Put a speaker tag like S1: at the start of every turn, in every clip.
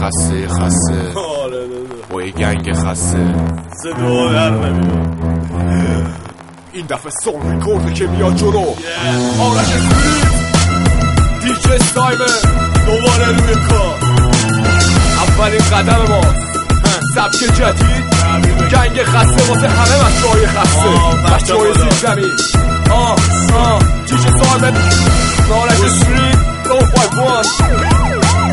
S1: خسته با یه گنگ خسته
S2: صدا در نمیاد.
S1: این دفعه سون ریکورده که میاد جلو
S2: آرش اسمیت دیجی سایمن دوباره روی کار.
S1: اولین قدم ما سبک جدید گنگ خسته واسه همه بچه‌های خسته بچه‌های زیر زمین دیجی سایمن آرش اسمیت 251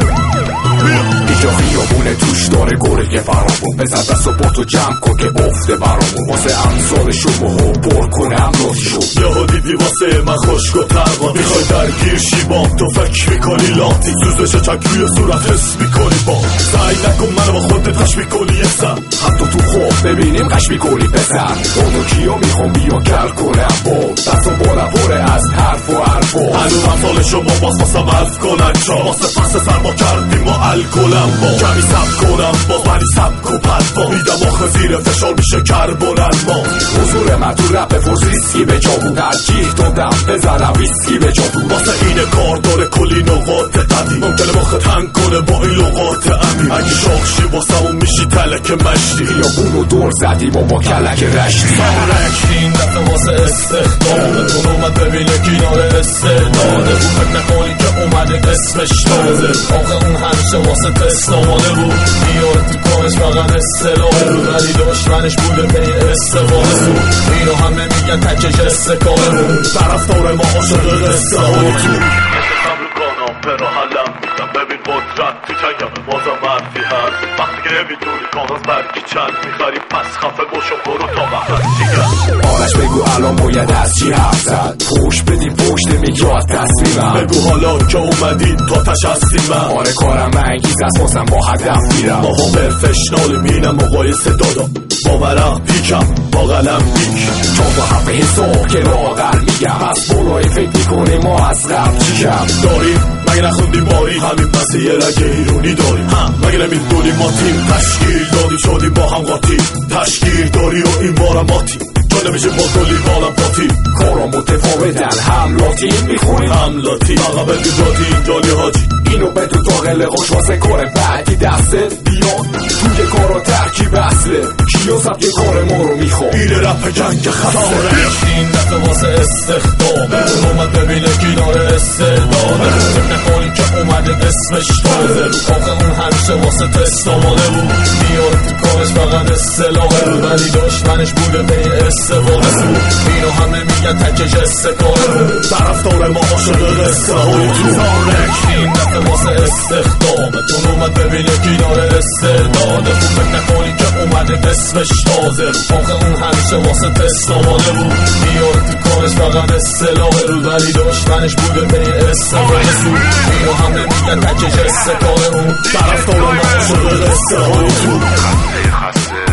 S1: اینجا خیابونه توش داره گرگه فرامون بزن دست و با تو جمع کن که بفته برامون واسه امثال شما ها پر کنه امراضشو
S2: یهو دیدی واسه من خشک و ترما میخوای درگیر شی با تو فکر میکنی لاتی سوزش چک روی صورت حس میکنی با سعی نکن منو با خودت قش میکنی یه سر
S1: حتی تو خواب ببینیم قش میکنی پسر اونو کیا میخوام بیا کل کنم با دست و بالا پره از حرف و حرفا
S2: هنوز امثال شما باز باسم حرف کنن چا واسه فصل سرما کردیم و الکلم با کمی سب کنم باز منی سب و پد با میدم آخه زیر فشار میشه کربونن ما
S1: حضور من تو رپ فرس ریسکی به جا بود ترجیح دادم بزنم ویسکی به جا بود
S2: واسه اینه کار داره کلی نقاط قدیم ممکنه مخه تنگ کنه با این لغات امین اگه شاخشی واسه اون میشی تلک مشتی
S1: یا بونو دور زدیم و با کلک رشتی
S2: سارک این دفعه واسه استخدامتون اومد ببینه کنار استعداده فکر نکنی که اومده اسمش تازه آخه اون همیشه واسه تست آماده بود میاره تو کارش فقط اصطلاحه ولی دشمنش بوده به استفاده سو اینو همه میگن تکش استکاره طرفدار ما عاشق قصه های تو نشستم رو کانام پرا حلم میدم ببین قدرت تو چنگمه بازم منفی هست وقتی که نمیدونی کاغذ برگی چند میخری پس خفه باشو برو تا وقت دیگر
S1: آرش بگو الان باید از چی حرف زد پوش بدی پشت میگراد تصمیمم
S2: بگو حالا که اومدی تا تش هستیم من
S1: آره کارم منگیز از بازم با هدف میرم
S2: ماها پرفشنال مینم مقایسه دادا با ورق پیکم با قلم پیک
S1: چون با حرف حساب که لاغر میگم از بالای فکر میکنه ما از قبل چی کم
S2: داریم مگه نخوندیم باری همین پس یه رگه ایرونی داریم مگه نمیدونیم ما تیم تشکیل دادیم شدیم با هم قاطی تشکیل داری و این بارم با تیم چون نمیشه با کلی بالم پاتی
S1: کارا متفاوتن هم لاتین میخونیم
S2: هم لاتین آقا بگی جاتی اینجانی حاجی اینو به تو داخل خوش واسه کار بعدی دستت بیاد توی کارا ترکیب اصله کیا سبک کار ما رو میخواد این رپ گنگ خسته این دفعه واسه استخدامه اون اومد ببینه کنار استعداده فکر نکنی که اومده اسمش تازه آخه اون همیشه واسه تست آماده بود میاره تو کارش فقط اصطلاحه ولی دشمنش بوده به استفاده سو اینو همه میگن تکش استکاره طرفدار ما عاشق قصه های تو این دفعه واسه استخدامتون اومد ببینه کنار استعداده فکر نکنی که اومده اسمش تازه آخه اون همیشه واسه تست آماده بود میاره تو کارش فقط اصطلاحه ولی دشمنش بوده به استفاده سو اینو همه میگن تکش استکاره اون طرفدار ما عاشق قصه های تو
S1: خسته